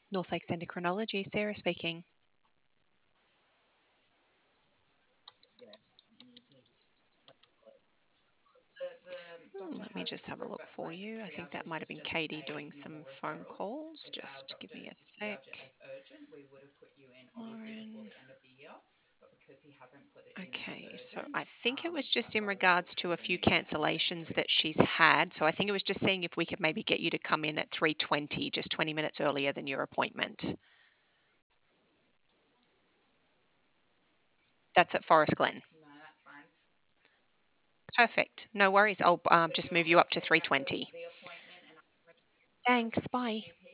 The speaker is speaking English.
North Lakes Endocrinology, Sarah speaking. Let me just have a look for you. I think that might have been Katie doing some phone calls. Just give me a sec. Lauren. Okay, so I think it was just in regards to a few cancellations that she's had. So I think it was just seeing if we could maybe get you to come in at 3:20, just 20 minutes earlier than your appointment. That's at Forest Glen. Perfect. No worries. I'll just move you up to 3:20. Thanks. Bye.